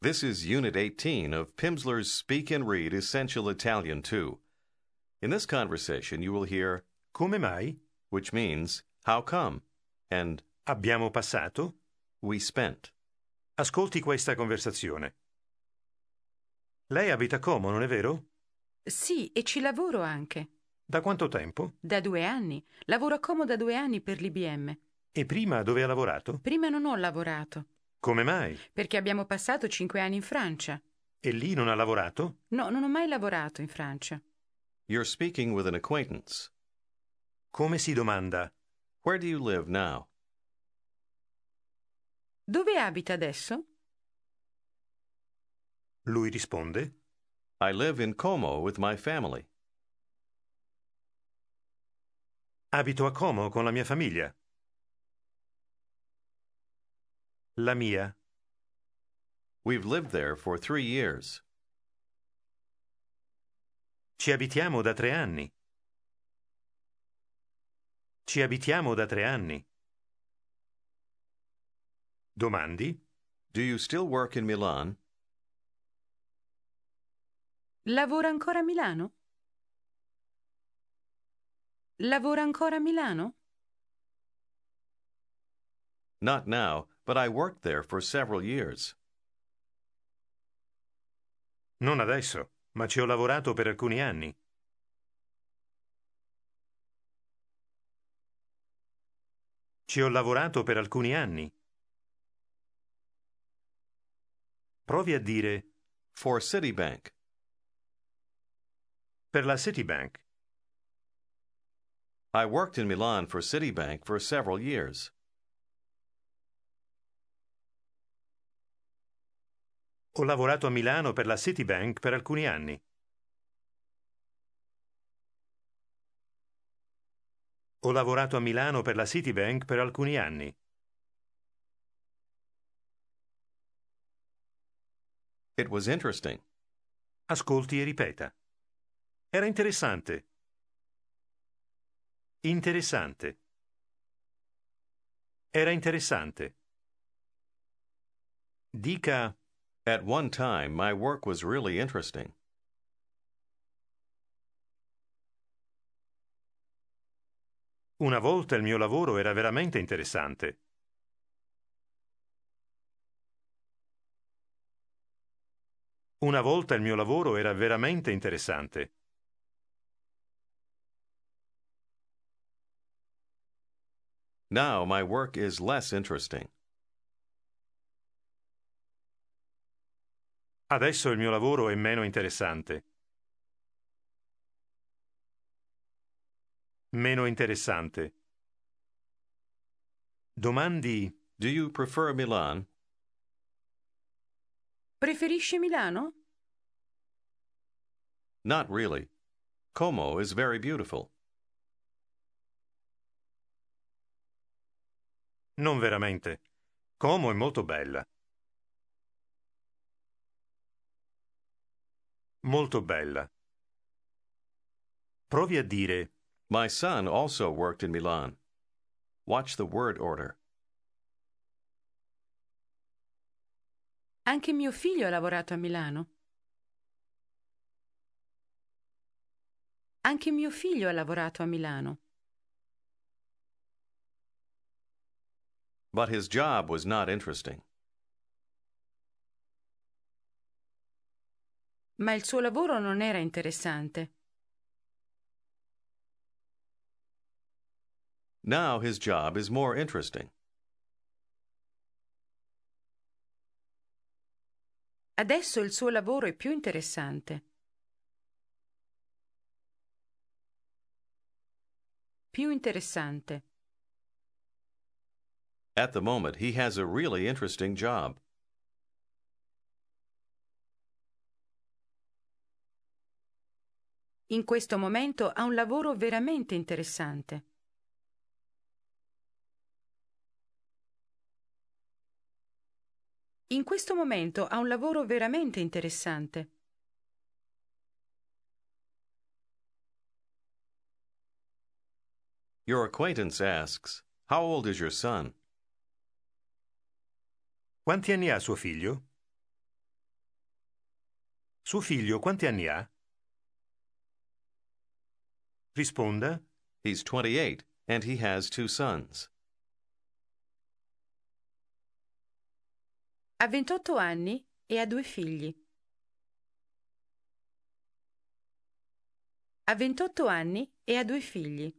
This is Unit 18 of Pimsleur's Speak and Read Essential Italian 2. In this conversation, you will hear Come mai? which means how come, and Abbiamo passato? we spent. Ascolti questa conversazione. Lei abita a Como, non è vero? Sì, e ci lavoro anche. Da quanto tempo? Da 2 anni. Lavoro a Como da 2 anni per l'IBM. E prima dove ha lavorato? Prima non ho lavorato, Come mai? perché abbiamo passato 5 anni in Francia. E lì non ha lavorato? No, non ho mai lavorato in Francia. You're speaking with an acquaintance. Come si domanda? Where do you live now? Dove abita adesso? Lui risponde: I live in Como with my family. Abito a Como con la mia famiglia. La mia. We've lived there for 3 years. Ci abitiamo da 3 anni. Ci abitiamo da 3 anni. Domandi? Do you still work in Milan? Lavora ancora a Milano? Lavora ancora a Milano? Not now, but I worked there for several years. Non adesso, ma ci ho lavorato per alcuni anni. Ci ho lavorato per alcuni anni. Provi a dire For Citibank. per la Citibank. I worked in Milan for Citibank for several years. Ho lavorato a Milano per la Citibank per alcuni anni. Ho lavorato a Milano per la Citibank per alcuni anni. It was interesting. Ascolti e ripeta. Era interessante. Interessante. Era interessante. Dica: At one time, my work was really interesting. una volta il mio lavoro era veramente interessante. Una volta il mio lavoro era veramente interessante. Now my work is less interesting. Adesso il mio lavoro è meno interessante. Meno interessante. Domandi: Do you prefer Milan? Preferisce Milano? Not really. Como is very beautiful. Non veramente. Como è molto bella. Molto bella. Provi a dire: My son also worked in Milan. Watch the word order. Anche mio figlio ha lavorato a Milano. Anche mio figlio ha lavorato a Milano. But his job was not interesting. Ma il suo lavoro non era interessante. Now his job is more interesting. Adesso il suo lavoro è più interessante. Più interessante. At the moment, he has a really interesting job. In questo momento ha un lavoro veramente interessante. In questo momento ha un lavoro veramente interessante. Your acquaintance asks, How old is your son? quanti anni ha suo figlio? Suo figlio quanti anni ha? Risponda. He's 28, and he has 2 sons. Ha 28 anni e ha 2 figli. Ha 28 anni e ha 2 figli.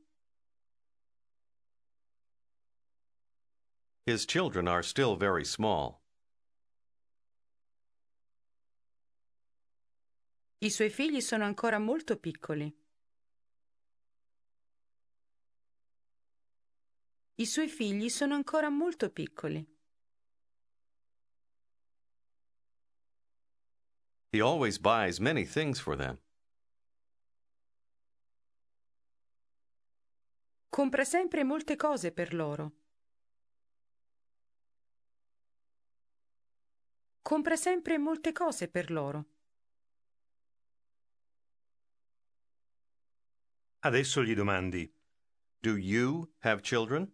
His children are still very small. I suoi figli sono ancora molto piccoli. I suoi figli sono ancora molto piccoli. He always buys many things for them. Compra sempre molte cose per loro. Compra sempre molte cose per loro. Adesso gli domandi. Do you have children?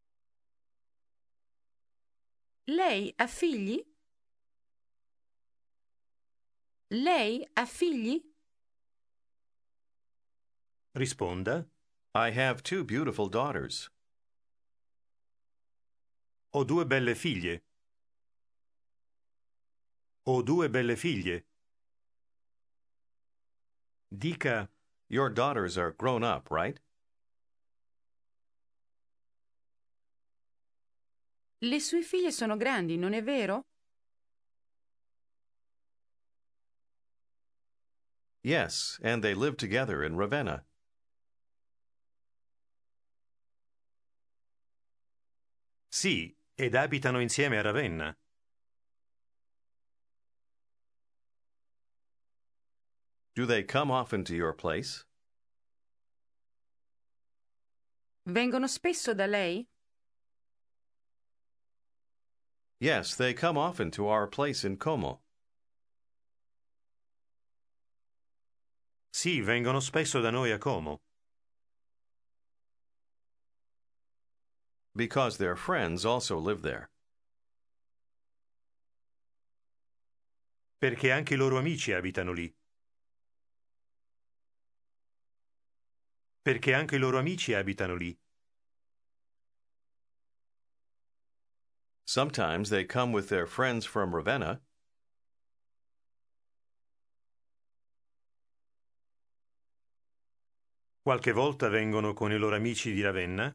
Lei ha figli? Lei ha figli? Risponda. I have 2 beautiful daughters. Ho 2 belle figlie. Ho 2 belle figlie. Dica. Your daughters are grown up, right? Le sue figlie sono grandi, non è vero? Yes, and they live together in Ravenna. Sì, ed abitano insieme a Ravenna. Do they come often to your place? Vengono spesso da lei? Yes, they come often to our place in Como. Sì, vengono spesso da noi a Como. Because their friends also live there. Perché anche i loro amici abitano lì. Perché anche i loro amici abitano lì. Sometimes they come with their friends from Ravenna. Qualche volta vengono con i loro amici di Ravenna.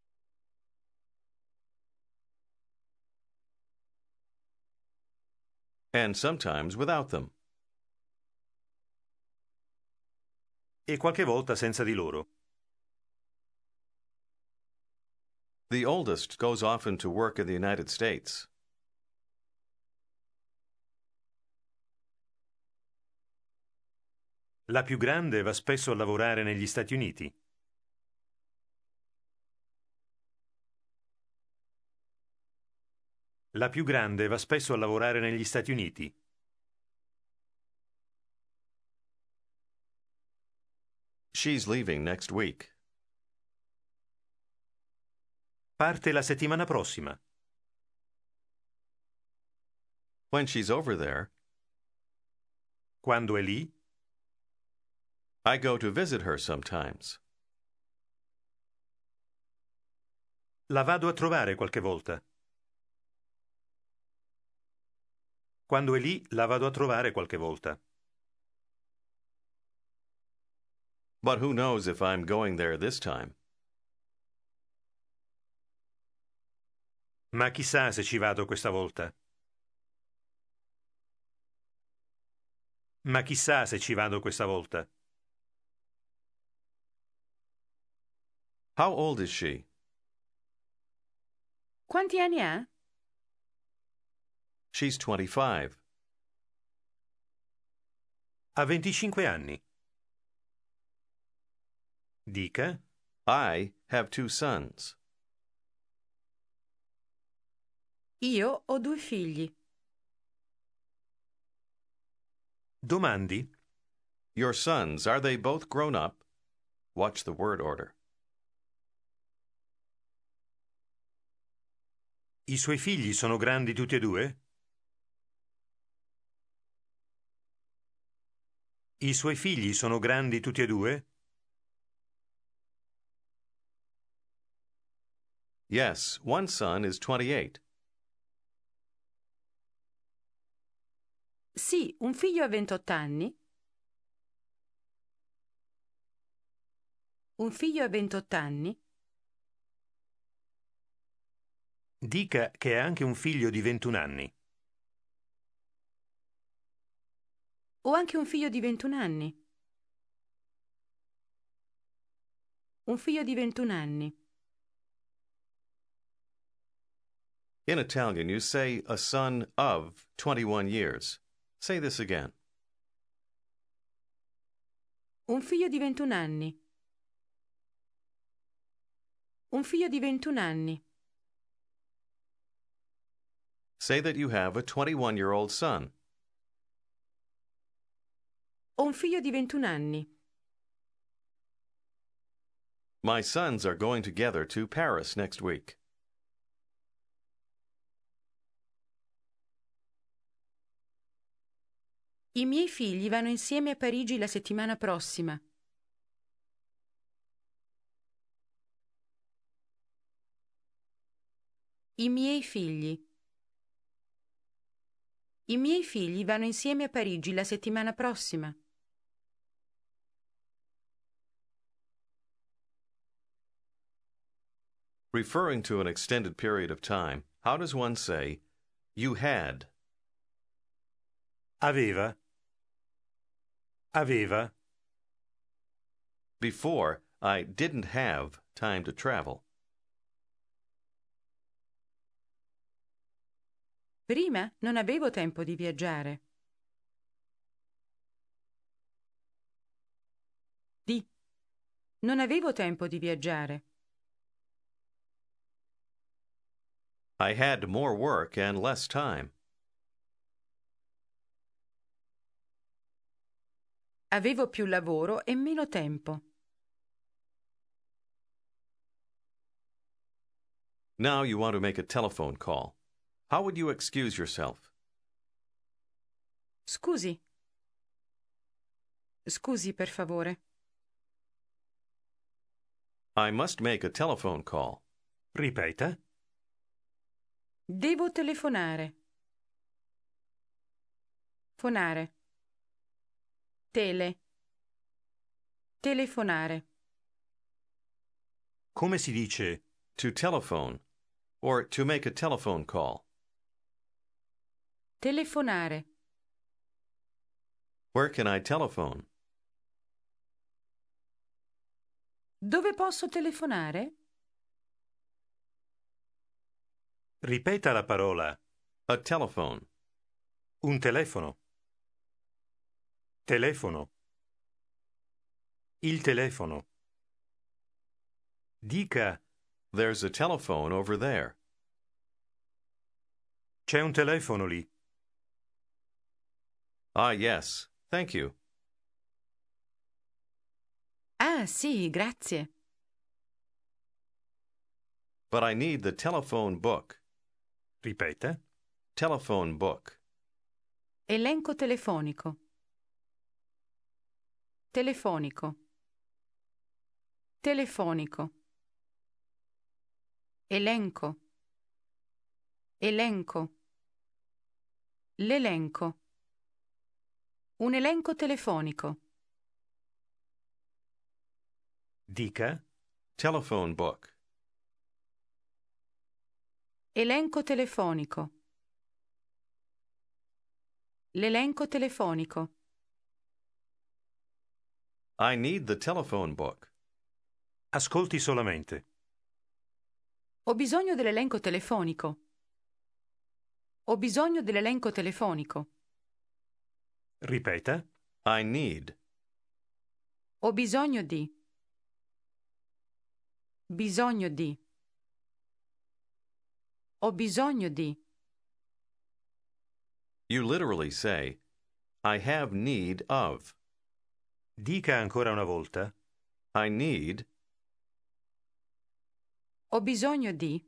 And sometimes without them. E qualche volta senza di loro. The oldest goes often to work in the United States. La più grande va spesso a lavorare negli Stati Uniti. La più grande va spesso a lavorare negli Stati Uniti. She's leaving next week. Parte la settimana prossima. When she's over there, Quando è lì, I go to visit her sometimes. la vado a trovare qualche volta. Quando è lì, la vado a trovare qualche volta. But who knows if I'm going there this time? Ma chissà se ci vado questa volta. Ma chissà se ci vado questa volta. How old is she? Quanti anni ha? She's 25. Ha 25 anni. Dica. I have 2 sons. Io ho 2 figli. Domandi. Your sons, are they both grown up? Watch the word order. I suoi figli sono grandi tutti e due? I suoi figli sono grandi tutti e due? Yes, one son is 28. Sì, un figlio ha 28 anni. Un figlio ha 28 anni. Dica che ha anche un figlio di 21 anni. Ho anche un figlio di 21 anni. Un figlio di 21 anni. In Italian, you say a son of 21 years. Say this again. Un figlio di 21 anni. Un figlio di 21 anni. Say that you have a 21-year-old son. Ho un figlio di 21 anni. My sons are going together to Paris next week. I miei figli vanno insieme a Parigi la settimana prossima. I miei figli. I miei figli vanno insieme a Parigi la settimana prossima. Referring to an extended period of time, how does one say, you had? Aveva. Aveva. Before, I didn't have time to travel. Prima non avevo tempo di viaggiare. Non avevo tempo di viaggiare. I had more work and less time. Avevo più lavoro e meno tempo. Now you want to make a telephone call. How would you excuse yourself? Scusi. Scusi, per favore. I must make a telephone call. Ripeta. Devo telefonare. Fonare. Telefonare. Come si dice? To telephone, or to make a telephone call. Telefonare. Where can I telephone? Dove posso telefonare? Ripeta la parola. A telephone. Un telefono. Telefono. Il telefono. Dica. There's a telephone over there. C'è un telefono lì. Ah, yes. Thank you. Ah, sì, grazie. But I need the telephone book. Ripeta. Telephone book. Elenco telefonico. Telefonico. Telefonico. Elenco. Elenco. L'elenco. Un elenco telefonico. Dica. Telephone book. Elenco telefonico. L'elenco telefonico. I need the telephone book. Ascolti solamente. Ho bisogno dell'elenco telefonico. Ho bisogno dell'elenco telefonico. Ripeta. I need. Ho bisogno di. Bisogno di. Ho bisogno di. You literally say, I have need of. Dica ancora una volta. I need. Ho bisogno di.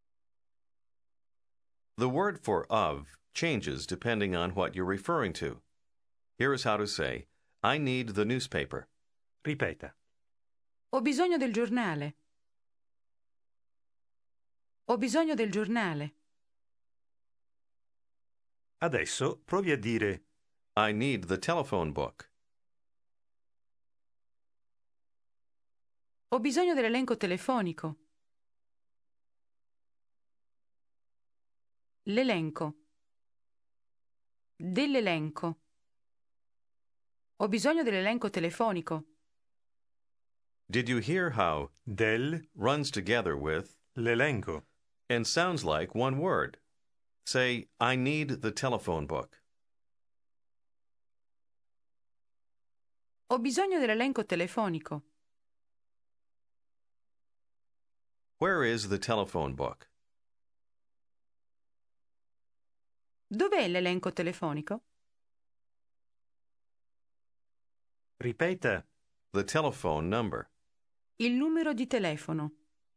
The word for of changes depending on what you're referring to. Here is how to say, I need the newspaper. Ripeta. Ho bisogno del giornale. Ho bisogno del giornale. Adesso provi a dire I need the telephone book. Ho bisogno dell'elenco telefonico. L'elenco. Dell'elenco. Ho bisogno dell'elenco telefonico. Did you hear how del runs together with l'elenco? and sounds like one word? Say, I need the telephone book. Ho bisogno dell'elenco telefonico. Where is the telephone book? Dov'è l'elenco telefonico? Ripeta. The telephone number. Il numero di telefono.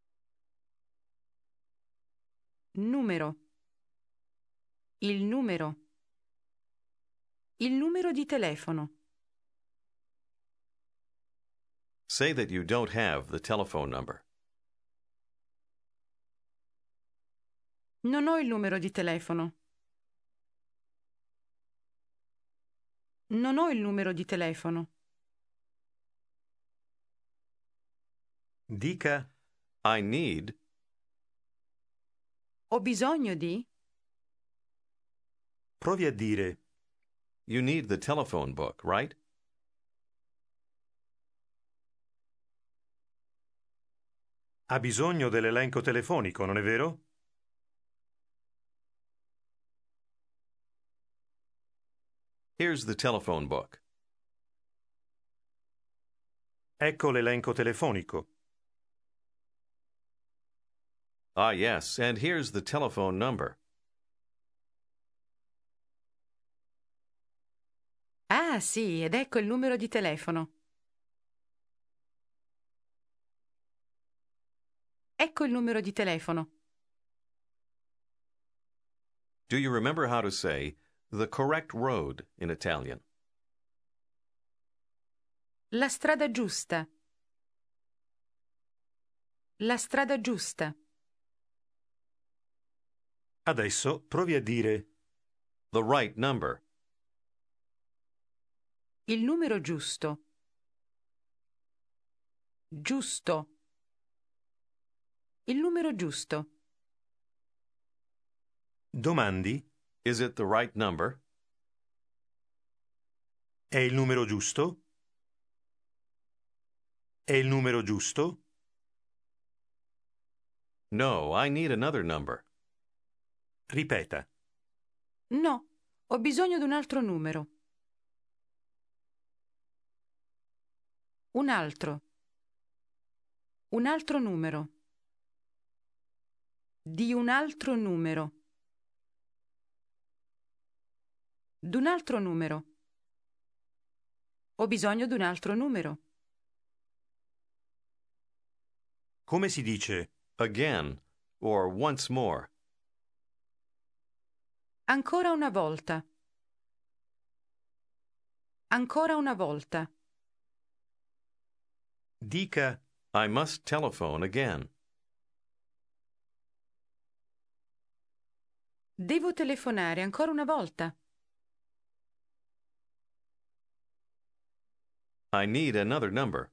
Numero. Il numero. Il numero di telefono. Say that you don't have the telephone number. Non ho il numero di telefono. Non ho il numero di telefono. Dica I need. Ho bisogno di. provi a dire You need the telephone book, right? ha bisogno dell'elenco telefonico, non è vero? Here's the telephone book. Ecco l'elenco telefonico. Ah, yes, and here's the telephone number. Ah, sì, ed ecco il numero di telefono. Ecco il numero di telefono. Do you remember how to say the correct road in Italian? La strada giusta. La strada giusta. Adesso provi a dire The right number. Il numero giusto. Giusto. Il numero giusto. domandi Is it the right number? è il numero giusto? È il numero giusto? No, I need another number. Ripeta. No, ho bisogno di un altro numero. Un altro. Un altro numero. Di un altro numero. D'un altro numero. Ho bisogno di un altro numero. Come si dice Again, or once more. Ancora una volta. Ancora una volta. dica I must telephone again. Devo telefonare ancora una volta. I need another number.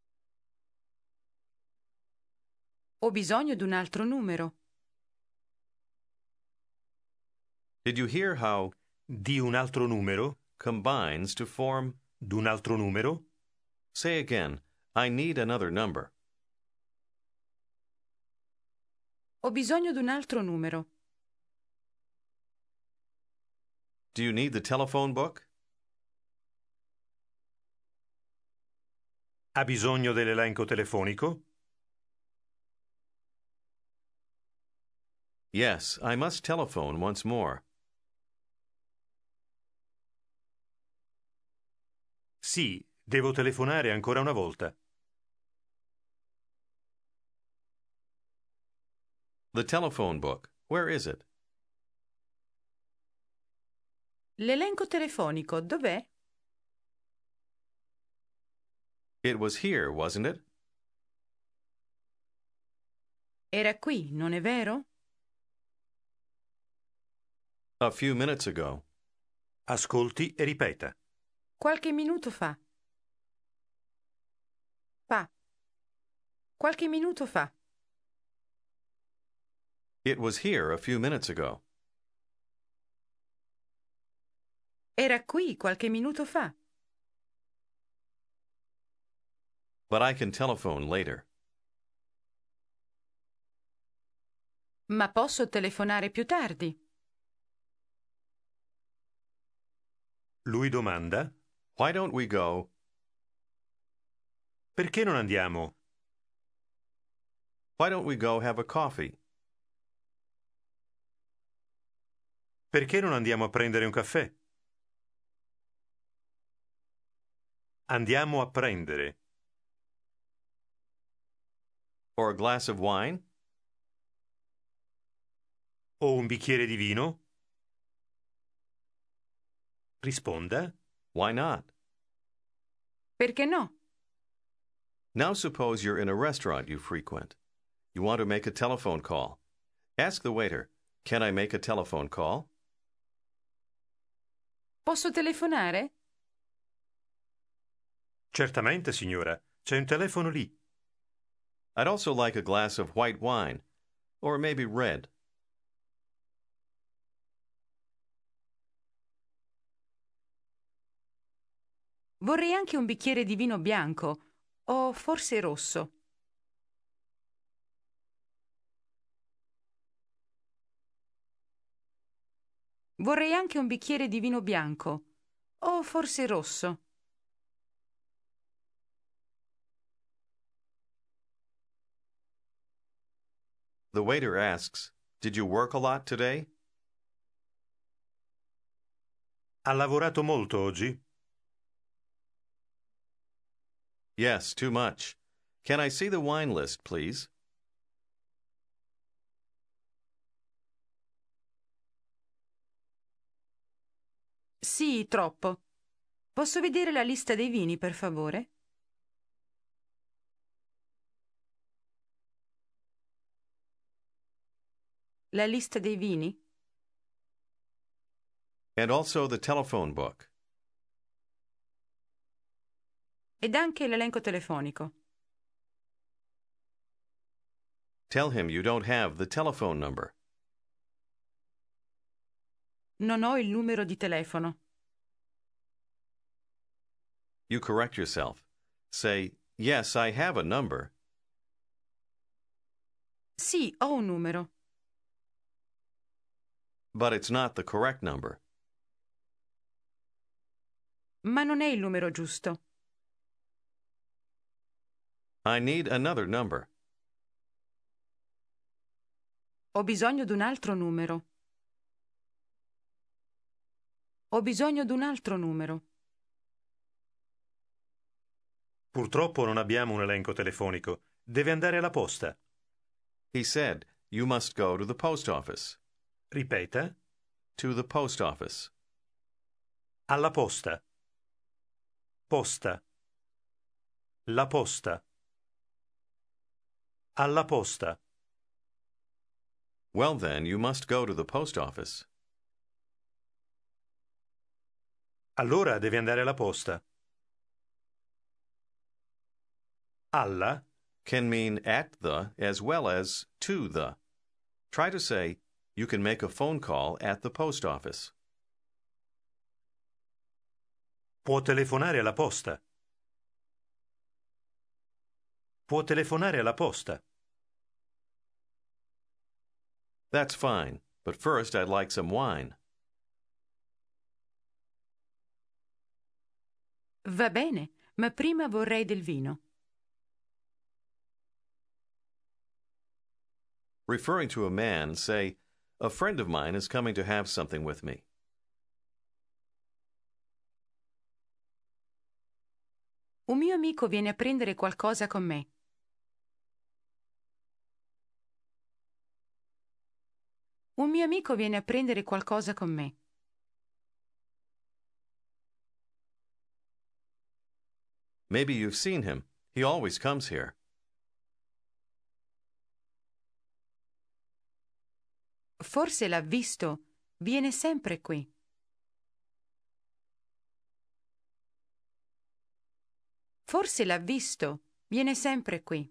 Ho bisogno di un altro numero. Did you hear how di un altro numero? combines to form? D'un altro numero? Say again, I need another number. Ho bisogno di un altro numero. Do you need the telephone book? Ha bisogno dell'elenco telefonico? Yes, I must telephone once more. Sì, devo telefonare ancora una volta. The telephone book, where is it? L'elenco telefonico dov'è? It was here, wasn't it? Era qui, non è vero? A few minutes ago. Ascolti e ripeta. Qualche minuto fa. Fa. Qualche minuto fa. It was here a few minutes ago. Era qui qualche minuto fa. But I can telephone later. Ma posso telefonare più tardi? Lui domanda: Why don't we go? perché non andiamo? Why don't we go have a coffee? Perché non andiamo a prendere un caffè? Andiamo a prendere. Or a glass of wine? O un bicchiere di vino? Risponda: Why not? Perché no? Now suppose you're in a restaurant you frequent. You want to make a telephone call. Ask the waiter, can I make a telephone call? Posso telefonare? Certamente, signora. C'è un telefono lì. I'd also like a glass of white wine, or maybe red. Vorrei anche un bicchiere di vino bianco, o forse rosso. Vorrei anche un bicchiere di vino bianco, o forse rosso. The waiter asks, did you work a lot today? Ha lavorato molto oggi? Yes, too much. Can I see the wine list, please? Sì, troppo. Posso vedere la lista dei vini, per favore? La lista dei vini? And also the telephone book. Ed anche l'elenco telefonico. Tell him you don't have the telephone number. Non ho il numero di telefono. You correct yourself. Say, yes, I have a number. Sì, ho un numero. But it's not the correct number. Ma non è il numero giusto. I need another number. Ho bisogno di un altro numero. Ho bisogno di un altro numero. Purtroppo non abbiamo un elenco telefonico. Deve andare alla posta. He said, you must go to the post office. Ripeta: To the post office. alla posta. Posta. La posta. Alla posta. Well, then, you must go to the post office. Allora deve andare alla posta. Alla Can mean at the as well as to the. Try to say, you can make a phone call at the post office. può telefonare alla posta. Può telefonare alla posta. That's fine, but first I'd like some wine. Va bene, ma prima vorrei del vino. Referring to a man, say, a friend of mine is coming to have something with me. Un mio amico viene a prendere qualcosa con me. Un mio amico viene a prendere qualcosa con me. Maybe you've seen him. He always comes here. Forse l'ha visto. Viene sempre qui. Forse l'ha visto. Viene sempre qui.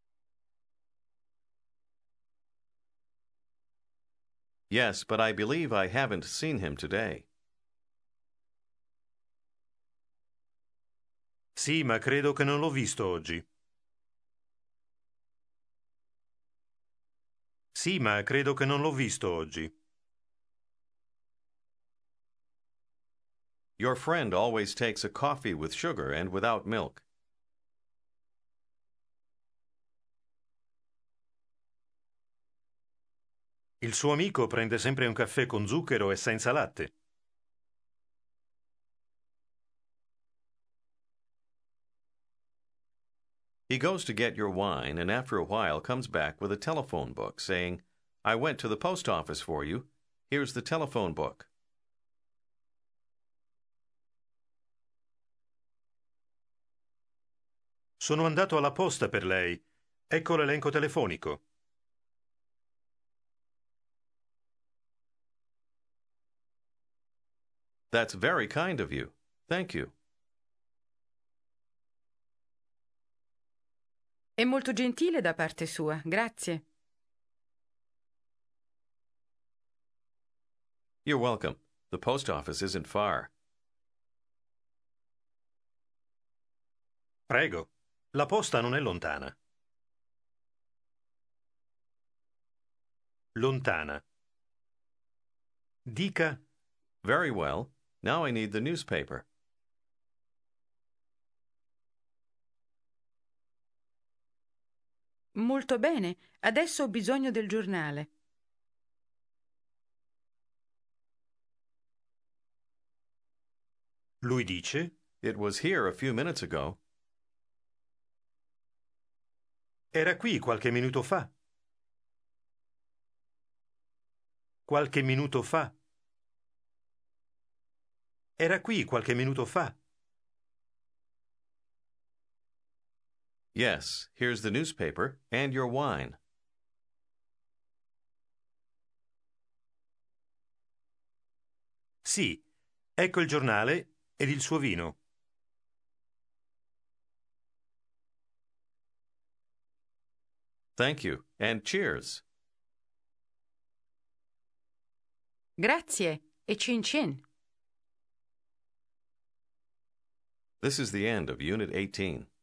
Yes, but I believe I haven't seen him today. Sì, ma credo che non l'ho visto oggi. Sì, ma credo che non l'ho visto oggi. Your friend always takes a coffee with sugar and without milk. Il suo amico prende sempre un caffè con zucchero e senza latte. He goes to get your wine and after a while comes back with a telephone book saying, I went to the post office for you. Here's the telephone book. Sono andato alla posta per lei. Ecco l'elenco telefonico. That's very kind of you. Thank you. È molto gentile da parte sua. Grazie. You're welcome. The post office isn't far. Prego. La posta non è lontana. Lontana. Dica: Very well. Now I need the newspaper. Molto bene. Adesso ho bisogno del giornale. lui dice: It was here a few minutes ago. era qui qualche minuto fa. Qualche minuto fa. Era qui qualche minuto fa. Yes, here's the newspaper and your wine. Sì, ecco il giornale ed il suo vino. Thank you, and cheers. Grazie e cin cin. This is the end of Unit 18.